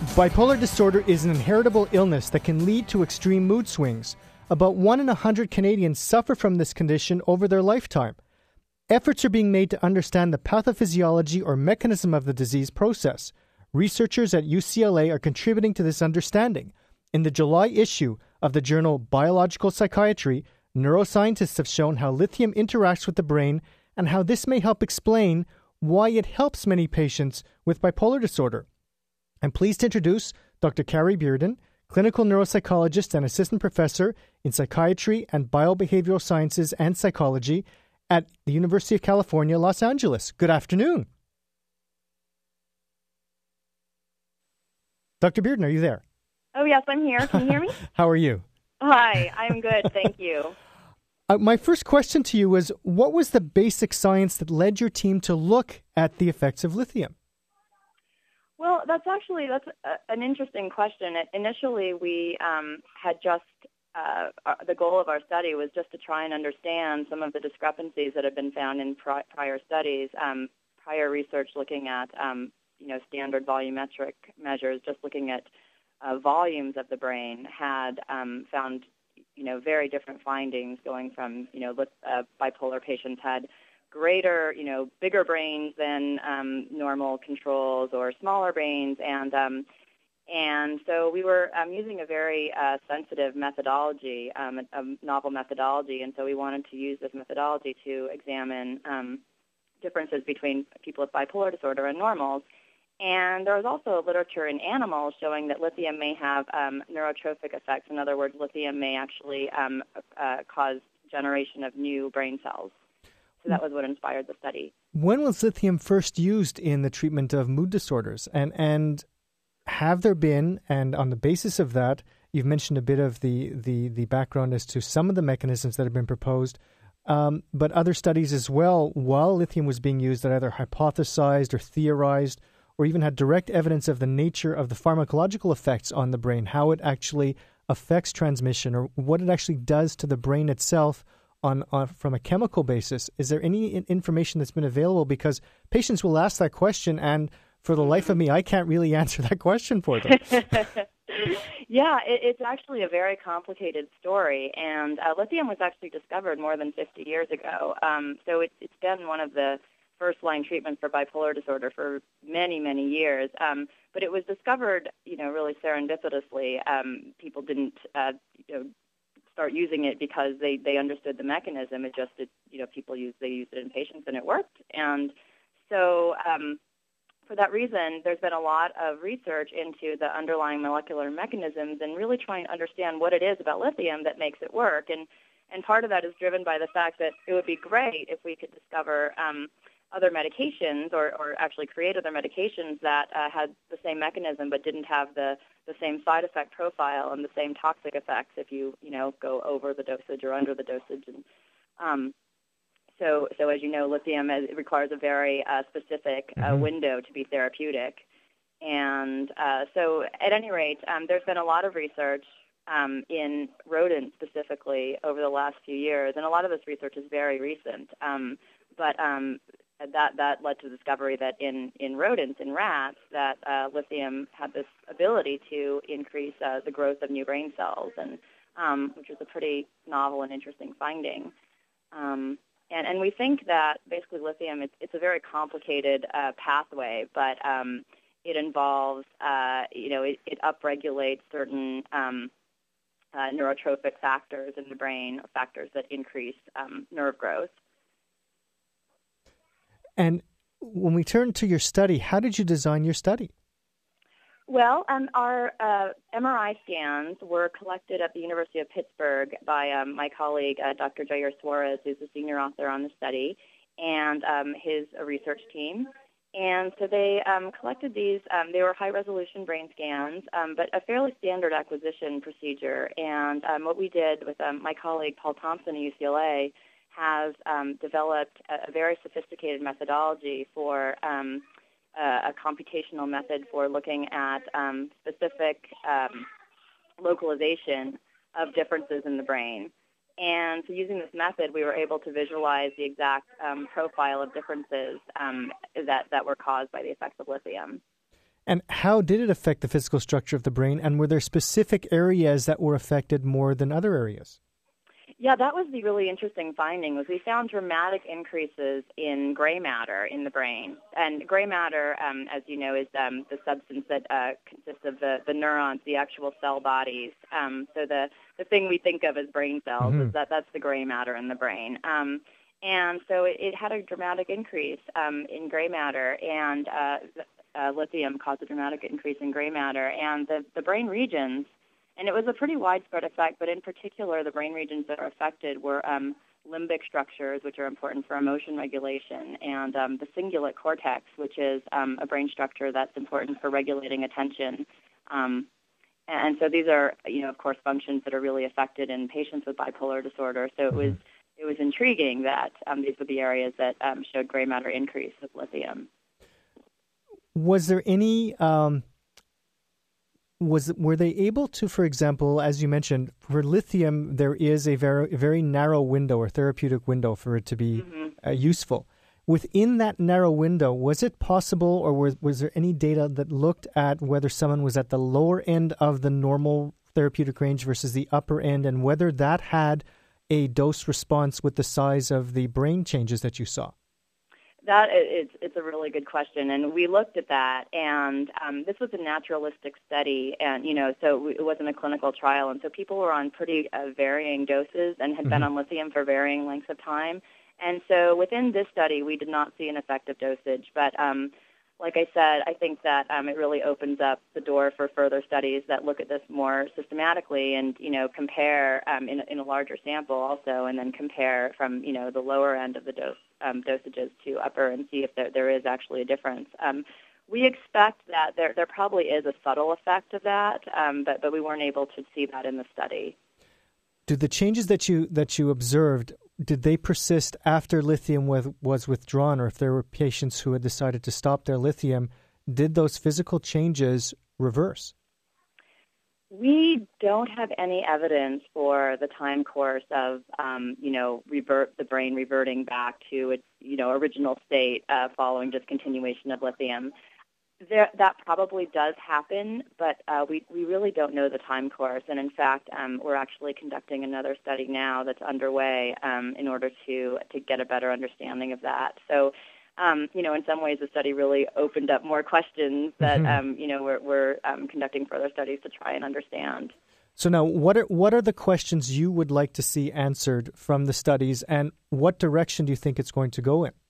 Bipolar disorder is an inheritable illness that can lead to extreme mood swings. About 1 in 100 Canadians suffer from this condition over their lifetime. Efforts are being made to understand the pathophysiology or mechanism of the disease process. Researchers at UCLA are contributing to this understanding. In the July issue of the journal Biological Psychiatry, neuroscientists have shown how lithium interacts with the brain and how this may help explain why it helps many patients with bipolar disorder. I'm pleased to introduce Dr. Carrie Bearden, clinical neuropsychologist and assistant professor in psychiatry and biobehavioral sciences and psychology at the University of California, Los Angeles. Good afternoon. Dr. Bearden, are you there? Oh, yes, I'm here. Can you hear me? How are you? Hi, I'm good. Thank you. My first question to you was, what was the basic science that led your team to look at the effects of lithium? Well, that's an interesting question. Initially, we had just, the goal of our study was just to try and understand some of the discrepancies that have been found in prior studies, prior research looking at, standard volumetric measures, just looking at volumes of the brain, had found, very different findings going from, bipolar patients had greater, bigger brains than normal controls or smaller brains. And so we were using a very sensitive methodology, a novel methodology. And so we wanted to use this methodology to examine differences between people with bipolar disorder and normals. And there was also literature in animals showing that lithium may have neurotrophic effects. In other words, lithium may actually cause generation of new brain cells. So that was what inspired the study. When was lithium first used in the treatment of mood disorders? And have there been, and on the basis of that, you've mentioned a bit of the background as to some of the mechanisms that have been proposed, but other studies as well, while lithium was being used, that either hypothesized or theorized or even had direct evidence of the nature of the pharmacological effects on the brain, how it actually affects transmission or what it actually does to the brain itself on from a chemical basis. Is there any information that's been available? Because patients will ask that question, and for the life of me, I can't really answer that question for them. Yeah, it's actually a very complicated story, and lithium was actually discovered more than 50 years ago. So it's been one of the first-line treatments for bipolar disorder for many, many years. But it was discovered, really serendipitously. People didn't, start using it because they understood the mechanism. People used it in patients and it worked. And so for that reason, there's been a lot of research into the underlying molecular mechanisms and really trying to understand what it is about lithium that makes it work. And part of that is driven by the fact that it would be great if we could discover other medications or actually create other medications that had the same mechanism but didn't have the same side effect profile and the same toxic effects if you go over the dosage or under the dosage. And so as you know, lithium it requires a very specific window to be therapeutic. And so at any rate, there's been a lot of research in rodents specifically over the last few years, and a lot of this research is very recent. But that led to the discovery that in rodents, in rats, that lithium had this ability to increase the growth of new brain cells, and which is a pretty novel and interesting finding. And we think that basically lithium, it's a very complicated pathway, but it involves, it upregulates certain neurotrophic factors in the brain, factors that increase nerve growth. And when we turn to your study, how did you design your study? Well, our MRI scans were collected at the University of Pittsburgh by my colleague, Dr. Jair Suarez, who's the senior author on the study, and his research team. And so they collected these. They were high-resolution brain scans, but a fairly standard acquisition procedure. And what we did with my colleague, Paul Thompson at UCLA, has developed a very sophisticated methodology for a computational method for looking at specific localization of differences in the brain. And so using this method, we were able to visualize the exact profile of differences that were caused by the effects of lithium. And how did it affect the physical structure of the brain? And were there specific areas that were affected more than other areas? Yeah, that was the really interesting finding, was we found dramatic increases in gray matter in the brain. And gray matter, as you know, is the substance that consists of the neurons, the actual cell bodies. So the thing we think of as brain cells is that's the gray matter in the brain. And so it had a dramatic increase in gray matter, and lithium caused a dramatic increase in gray matter. And the brain regions, and it was a pretty widespread effect, but in particular, the brain regions that are affected were limbic structures, which are important for emotion regulation, and the cingulate cortex, which is a brain structure that's important for regulating attention. And so these are, of course, functions that are really affected in patients with bipolar disorder. So it was intriguing that these were the areas that showed gray matter increase with lithium. Was there any... Were they able to, for example, as you mentioned, for lithium, there is a very narrow window or therapeutic window for it to be useful. Within that narrow window, was it possible, or was there any data that looked at whether someone was at the lower end of the normal therapeutic range versus the upper end, and whether that had a dose response with the size of the brain changes that you saw? It's a really good question, and we looked at that, and this was a naturalistic study, and so it wasn't a clinical trial, and so people were on pretty varying doses and had been on lithium for varying lengths of time, and so within this study we did not see an effective dosage, but like I said, I think that it really opens up the door for further studies that look at this more systematically and, compare in a larger sample also, and then compare from, the lower end of the dosages to upper and see if there is actually a difference. We expect that there probably is a subtle effect of that, but we weren't able to see that in the study. Did the changes that you observed, did they persist after lithium was withdrawn, or if there were patients who had decided to stop their lithium, did those physical changes reverse? We don't have any evidence for the time course of, the brain reverting back to its, original state following discontinuation of lithium. That probably does happen, but we really don't know the time course. And in fact, we're actually conducting another study now that's underway in order to get a better understanding of that. So, in some ways, the study really opened up more questions that, we're conducting further studies to try and understand. So now, what are the questions you would like to see answered from the studies, and what direction do you think it's going to go in?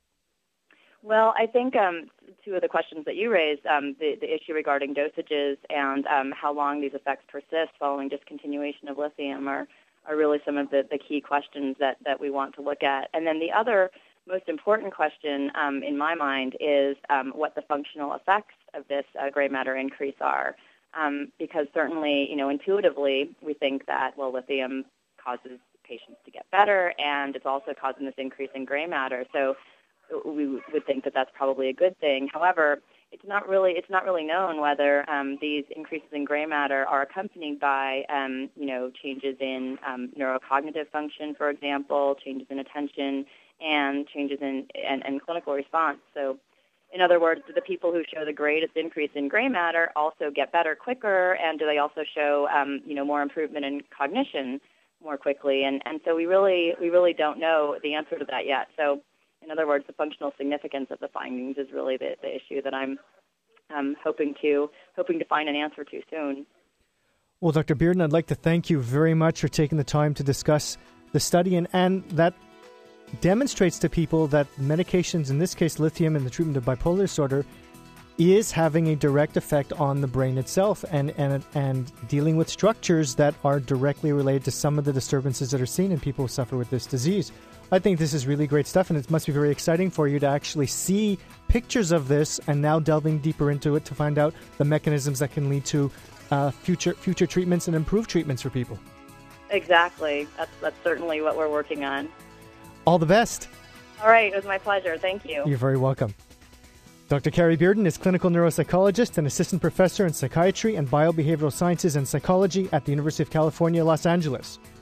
Well, I think two of the questions that you raised, the issue regarding dosages and how long these effects persist following discontinuation of lithium are really some of the key questions that we want to look at. And then the other most important question in my mind is what the functional effects of this gray matter increase are. Because certainly, intuitively, we think that, lithium causes patients to get better, and it's also causing this increase in gray matter. So we would think that that's probably a good thing. However, it's not really known whether these increases in gray matter are accompanied by changes in neurocognitive function, for example, changes in attention, and changes in clinical response. So, in other words, do the people who show the greatest increase in gray matter also get better quicker, and do they also show more improvement in cognition more quickly? And so we really don't know the answer to that yet. So, in other words, the functional significance of the findings is really the issue that I'm hoping to find an answer to soon. Well, Dr. Bearden, I'd like to thank you very much for taking the time to discuss the study, and that demonstrates to people that medications, in this case lithium, in the treatment of bipolar disorder, is having a direct effect on the brain itself and dealing with structures that are directly related to some of the disturbances that are seen in people who suffer with this disease. I think this is really great stuff, and it must be very exciting for you to actually see pictures of this and now delving deeper into it to find out the mechanisms that can lead to future treatments and improved treatments for people. Exactly. That's certainly what we're working on. All the best. All right. It was my pleasure. Thank you. You're very welcome. Dr. Carrie Bearden is clinical neuropsychologist and assistant professor in psychiatry and biobehavioral sciences and psychology at the University of California, Los Angeles.